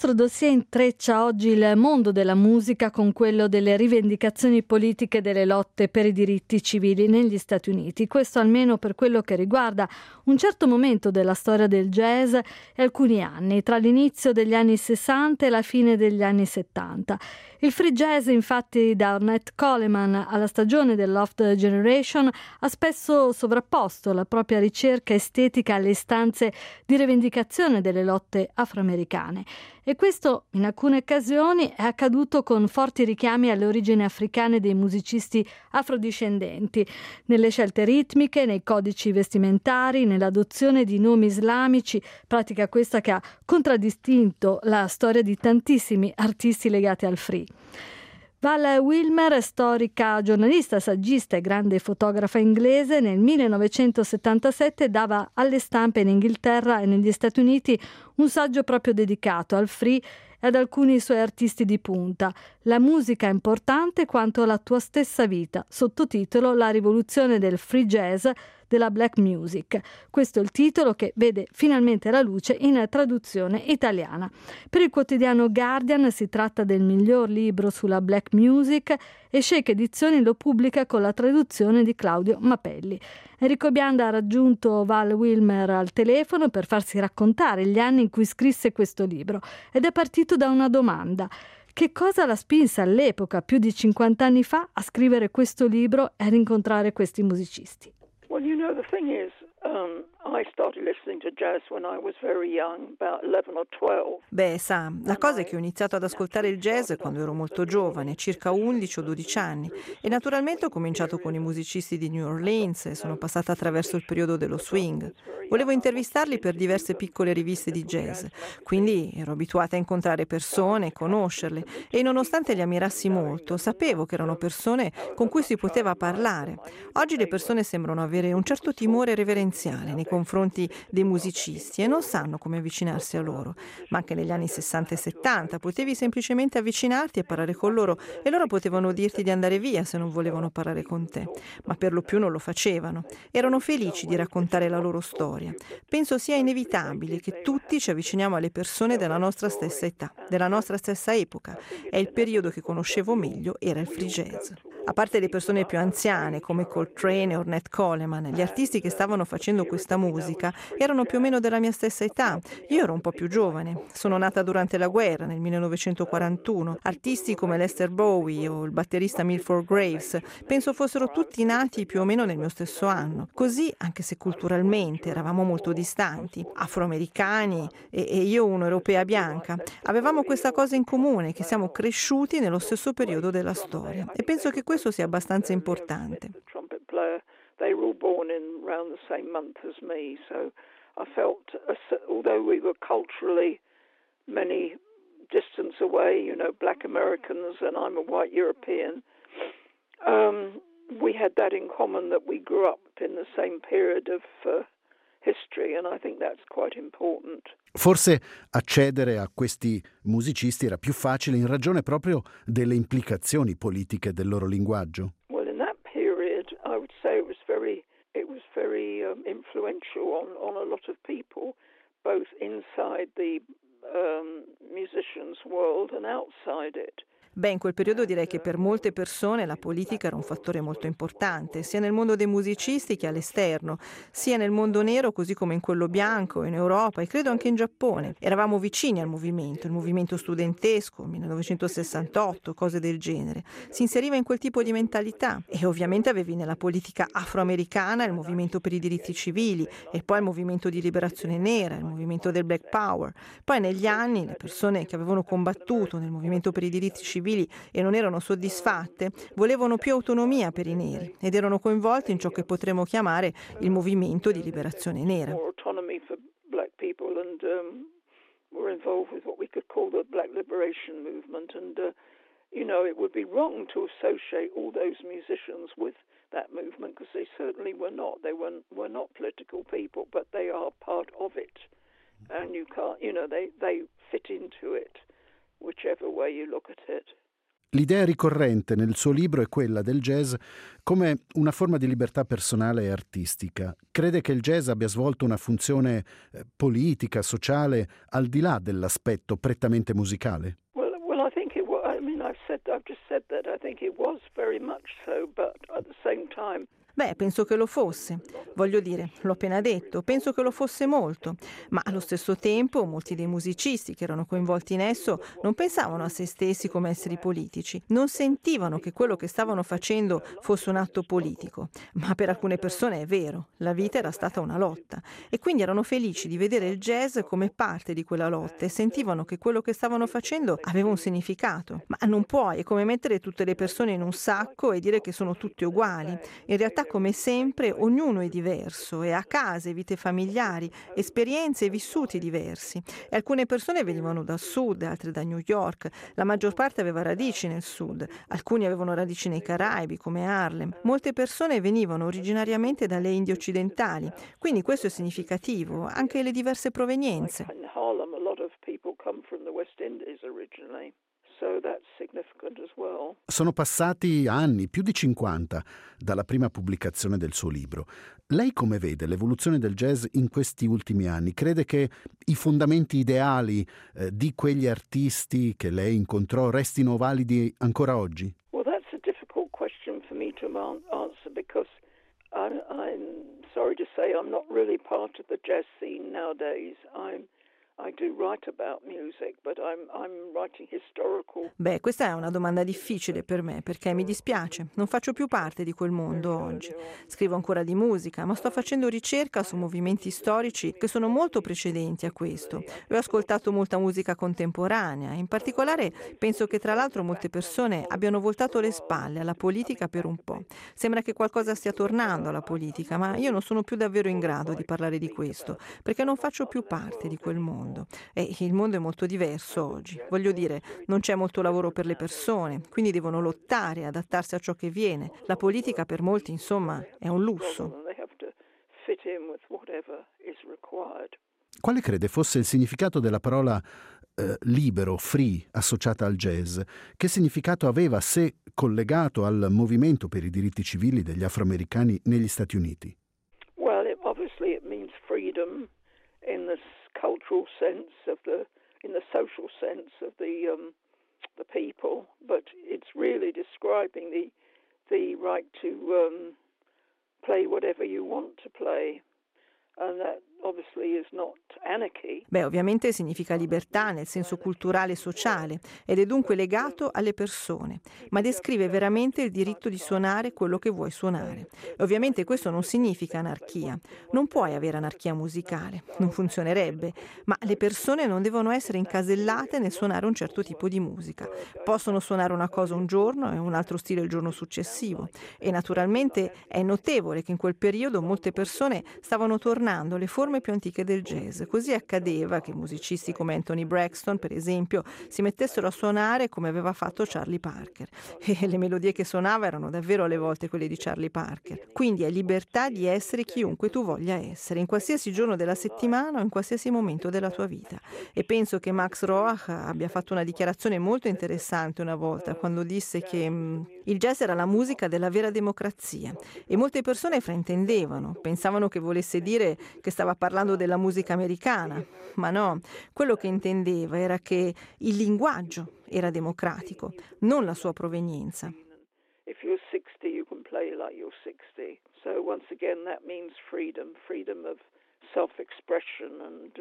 nostro dossier intreccia oggi il mondo della musica con quello delle rivendicazioni politiche delle lotte per i diritti civili negli Stati Uniti. Questo almeno per quello che riguarda un certo momento della storia del jazz e alcuni anni, tra l'inizio degli anni 60 e la fine degli anni 70. Il free jazz, infatti, da Ornette Coleman alla stagione del Loft Generation, ha spesso sovrapposto la propria ricerca estetica alle istanze di rivendicazione delle lotte afroamericane. E questo in alcune occasioni è accaduto con forti richiami alle origini africane dei musicisti afrodiscendenti, nelle scelte ritmiche, nei codici vestimentari, nell'adozione di nomi islamici, pratica questa che ha contraddistinto la storia di tantissimi artisti legati al free. Val Wilmer, storica, giornalista, saggista e grande fotografa inglese, nel 1977 dava alle stampe in Inghilterra e negli Stati Uniti un saggio proprio dedicato al free e ad alcuni suoi artisti di punta. La musica è importante quanto la tua stessa vita, sottotitolo La rivoluzione del free jazz della black music. Questo è il titolo che vede finalmente la luce in traduzione italiana. Per il quotidiano Guardian si tratta del miglior libro sulla black music e Shake Edizioni lo pubblica con la traduzione di Claudio Mapelli. Enrico Bianda ha raggiunto Val Wilmer al telefono per farsi raccontare gli anni in cui scrisse questo libro ed è partito da una domanda. Che cosa la spinse all'epoca, più di 50 anni fa, a scrivere questo libro e ad incontrare questi musicisti? Well, the thing is, I started listening to jazz when I was very young, about 11 or 12. Beh, Sam, la cosa è che ho iniziato ad ascoltare il jazz quando ero molto giovane, circa 11 o 12 anni, e naturalmente ho cominciato con i musicisti di New Orleans e sono passata attraverso il periodo dello swing. Volevo intervistarli per diverse piccole riviste di jazz, quindi ero abituata a incontrare persone, conoscerle, e nonostante li ammirassi molto, sapevo che erano persone con cui si poteva parlare. Oggi le persone sembrano avere un certo timore reverenziale nei confronti dei musicisti e non sanno come avvicinarsi a loro, ma anche negli anni 60 e 70 potevi semplicemente avvicinarti e parlare con loro e loro potevano dirti di andare via se non volevano parlare con te, ma per lo più non lo facevano. Erano felici di raccontare la loro storia. Penso sia inevitabile che tutti ci avviciniamo alle persone della nostra stessa età, della nostra stessa epoca, e il periodo che conoscevo meglio era il free jazz. A parte le persone più anziane come Coltrane e Ornette Coleman, gli artisti che stavano facendo questa musica erano più o meno della mia stessa età. Io ero un po' più giovane, sono nata durante la guerra nel 1941. Artisti come Lester Bowie o il batterista Milford Graves penso fossero tutti nati più o meno nel mio stesso anno. Così, anche se culturalmente eravamo molto distanti, afroamericani e io un'europea bianca, avevamo questa cosa in comune, che siamo cresciuti nello stesso periodo della storia, e penso che questo sia abbastanza importante. They were all born in around the same month as me, so I felt, although we were culturally many distance away, black Americans and I'm a white European, we had that in common, that we grew up in the same period of history, and I think that's quite important. Forse accedere a questi musicisti era più facile in ragione proprio delle implicazioni politiche del loro linguaggio? Well, in that period, I would say it was very influential on a lot of people, both inside the musicians' world and outside it. Beh, in quel periodo direi che per molte persone la politica era un fattore molto importante, sia nel mondo dei musicisti che all'esterno, sia nel mondo nero così come in quello bianco, in Europa e credo anche in Giappone. Eravamo vicini al movimento, il movimento studentesco, 1968, cose del genere. Si inseriva in quel tipo di mentalità e ovviamente avevi nella politica afroamericana il movimento per i diritti civili e poi il movimento di liberazione nera, il movimento del Black Power. Poi negli anni le persone che avevano combattuto nel movimento per i diritti civili e non erano soddisfatte, volevano più autonomia per i neri ed erano coinvolti in ciò che potremmo chiamare il movimento di liberazione nera. Were involved with what we could call the Black Liberation Movement, and it would be wrong to associate all those musicians with that movement, because they certainly were not. They were not political people, but they are part of it, and you can't, they fit into it, whichever way you look at it. L'idea ricorrente nel suo libro è quella del jazz come una forma di libertà personale e artistica. Crede che il jazz abbia svolto una funzione politica, sociale, al di là dell'aspetto prettamente musicale? Well, I think it was. I mean, I've just said that. I think it was very much so, but at the same time. Beh, penso che lo fosse. Voglio dire, l'ho appena detto, penso che lo fosse molto. Ma allo stesso tempo molti dei musicisti che erano coinvolti in esso non pensavano a se stessi come esseri politici. Non sentivano che quello che stavano facendo fosse un atto politico. Ma per alcune persone è vero, la vita era stata una lotta. E quindi erano felici di vedere il jazz come parte di quella lotta e sentivano che quello che stavano facendo aveva un significato. Ma non puoi, è come mettere tutte le persone in un sacco e dire che sono tutti uguali. In realtà, come sempre, ognuno è diverso e ha case, vite familiari, esperienze e vissuti diversi. E alcune persone venivano dal sud, altre da New York. La maggior parte aveva radici nel sud, alcuni avevano radici nei Caraibi, come Harlem. Molte persone venivano originariamente dalle Indie occidentali, quindi questo è significativo, anche le diverse provenienze. In Harlem, a lot of people come from the West Indies originally. So that's significant as well. Sono passati anni, più di 50, dalla prima pubblicazione del suo libro. Lei come vede l'evoluzione del jazz in questi ultimi anni? Crede che i fondamenti ideali di quegli artisti che lei incontrò restino validi ancora oggi? Well, that's a difficult question for me to answer because I'm sorry to say I'm not really part of the jazz scene nowadays. I do write about music, but I'm writing historical. Beh, questa è una domanda difficile per me, perché mi dispiace, non faccio più parte di quel mondo oggi. Scrivo ancora di musica, ma sto facendo ricerca su movimenti storici che sono molto precedenti a questo. E ho ascoltato molta musica contemporanea, in particolare penso che tra l'altro molte persone abbiano voltato le spalle alla politica per un po'. Sembra che qualcosa stia tornando alla politica, ma io non sono più davvero in grado di parlare di questo, perché non faccio più parte di quel mondo. E il mondo è molto diverso oggi. Voglio dire, non c'è molto lavoro per le persone, quindi devono lottare, adattarsi a ciò che viene. La politica per molti, insomma, è un lusso. Quale crede fosse il significato della parola libero, free, associata al jazz? Che significato aveva se collegato al movimento per i diritti civili degli afroamericani negli Stati Uniti? Well, obviously it means freedom in the cultural sense in the social sense of the people, but it's really describing the right to play whatever you want to play, and that obviously is not anarchy. Beh, ovviamente significa libertà nel senso culturale e sociale ed è dunque legato alle persone, ma descrive veramente il diritto di suonare quello che vuoi suonare. E ovviamente questo non significa anarchia. Non puoi avere anarchia musicale, non funzionerebbe, ma le persone non devono essere incasellate nel suonare un certo tipo di musica. Possono suonare una cosa un giorno e un altro stile il giorno successivo. E naturalmente è notevole che in quel periodo molte persone stavano tornando alle forme più antiche del jazz. Così accadeva che musicisti come Anthony Braxton, per esempio, si mettessero a suonare come aveva fatto Charlie Parker. E le melodie che suonava erano davvero alle volte quelle di Charlie Parker. Quindi è libertà di essere chiunque tu voglia essere, in qualsiasi giorno della settimana o in qualsiasi momento della tua vita. E penso che Max Roach abbia fatto una dichiarazione molto interessante una volta, quando disse che il jazz era la musica della vera democrazia. E molte persone fraintendevano, pensavano che volesse dire che stava parlando della musica americana, ma no, quello che intendeva era che il linguaggio era democratico, non la sua provenienza. If you're 60, you can play like you're 60. So once again, that means freedom of self-expression and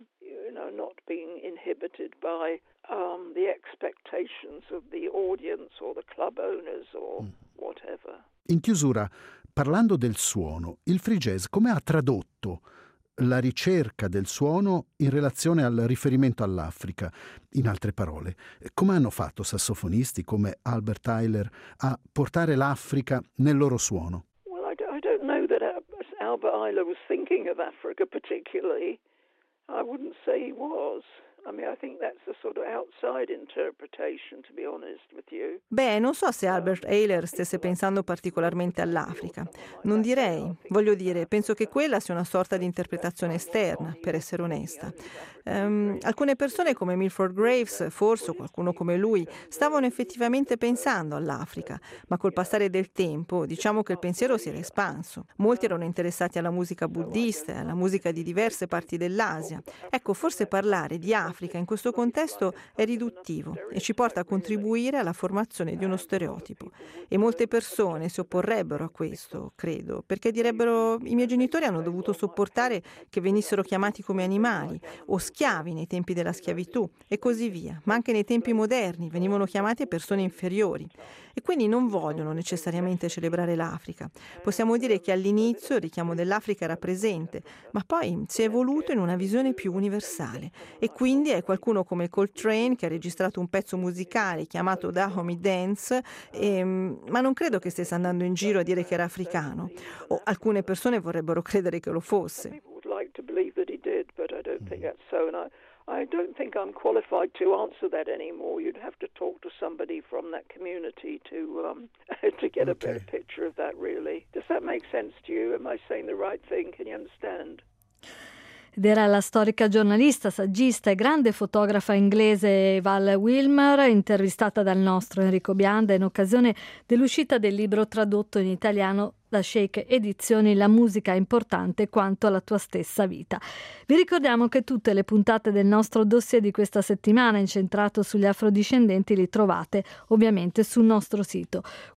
not being inhibited by the expectations of the audience or the club owners or whatever. In chiusura, parlando del suono, il free jazz come ha tradotto la ricerca del suono in relazione al riferimento all'Africa? In altre parole, come hanno fatto sassofonisti come Albert Tyler a portare l'Africa nel loro suono? Well, I don't know that Albert Ayler was thinking of Africa particularly. I wouldn't say he was. I mean, I think that's a sort of outside interpretation, to be honest with you. Beh, non so se Albert Ehler stesse pensando particolarmente all'Africa. Non direi. Voglio dire, penso che quella sia una sorta di interpretazione esterna, per essere onesta. Alcune persone come Milford Graves, forse o qualcuno come lui, stavano effettivamente pensando all'Africa, ma col passare del tempo diciamo che il pensiero si era espanso. Molti erano interessati alla musica buddista e alla musica di diverse parti dell'Asia. Ecco, forse parlare di Africa in questo contesto è riduttivo e ci porta a contribuire alla formazione di uno stereotipo. E molte persone si opporrebbero a questo, credo, perché direbbero: i miei genitori hanno dovuto sopportare che venissero chiamati come animali o schiavi nei tempi della schiavitù e così via, ma anche nei tempi moderni venivano chiamate persone inferiori e quindi non vogliono necessariamente celebrare l'Africa. Possiamo dire che all'inizio il richiamo dell'Africa era presente, ma poi si è evoluto in una visione più universale e quindi è qualcuno come Coltrane che ha registrato un pezzo musicale chiamato Dahomey Dance, ma non credo che stesse andando in giro a dire che era africano, o alcune persone vorrebbero credere che lo fosse. I don't think I'm qualified to answer that anymore. You'd have to talk to somebody from that community to get a better picture of that, really. Does that make sense to you? Am I saying the right thing? Can you understand? Ed era la storica giornalista, saggista e grande fotografa inglese Val Wilmer, intervistata dal nostro Enrico Bianda in occasione dell'uscita del libro tradotto in italiano da Shake Edizioni, La musica è importante quanto la tua stessa vita. Vi ricordiamo che tutte le puntate del nostro dossier di questa settimana incentrato sugli afrodiscendenti li trovate ovviamente sul nostro sito.